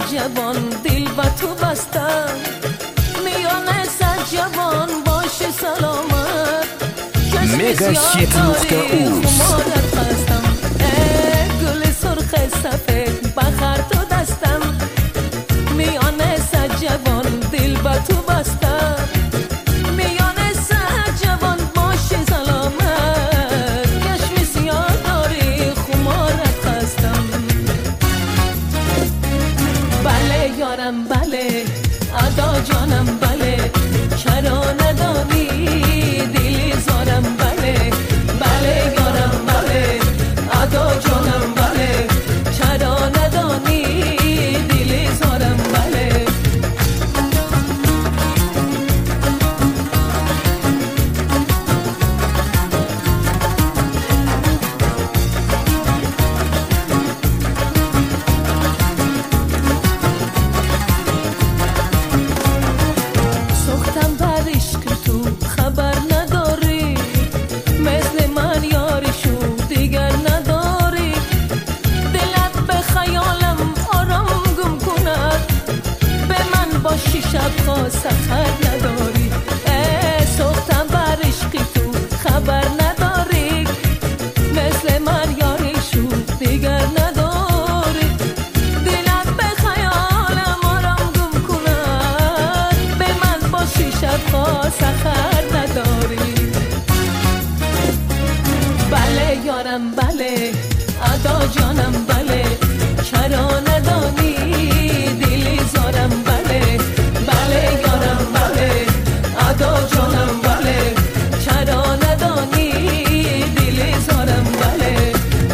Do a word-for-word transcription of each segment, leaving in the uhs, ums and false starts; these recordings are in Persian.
جوان دل با تو بستم میانه صد جوان باش سلامت Mega hit nokta uz خمارت خستم گل سرخ سفید بخر تو دستم میانه صد جوان دل با تو بستم میانه صد جوان باش سلامت چشم سیاه داری خمارت خستم بله یارم بله ادا جانم بله چرا ندانی دلی زارم بله بله یارم بله ادا جانم بله چرا ندانی دلی زارم بله سختم بر عشق تو خبر نداری مثل من یاریشو دیگر نداری دلت به خیالم آرام گم کند به من باشی شبها سخر نداری اه، سختم بر عشق تو خبر نداری مثل من یاریشو دیگر نداری دلت به خیالم آرام گم کند به من باشی شبها سخر نداری بله یارم بله ادا جانم بله چرا ندانی دلی زارم بله بله یارم بله ادا جانم بله چرا ندانی دلی زارم بله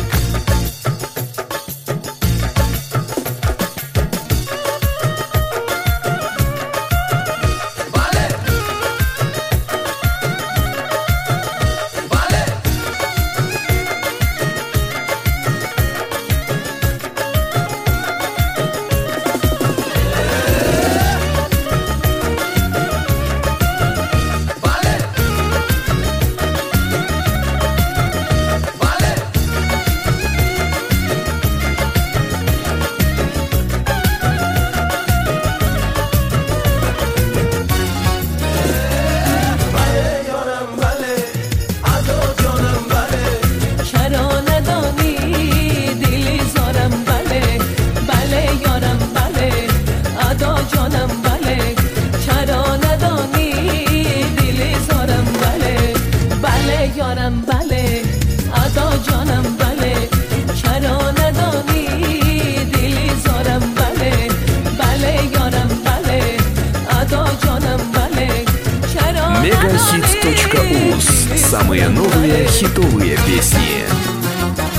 چرا ندانی دلی زارم بله بله یارم بله ادا جانم بله چرا ندانی دلی زارم بله بله یارم بله ادا جانم بله چرا ندانی دلی زارم بله بله یارم بله ادا جانم بله چرا Мегахит.уз. Самые новые хитовые песни.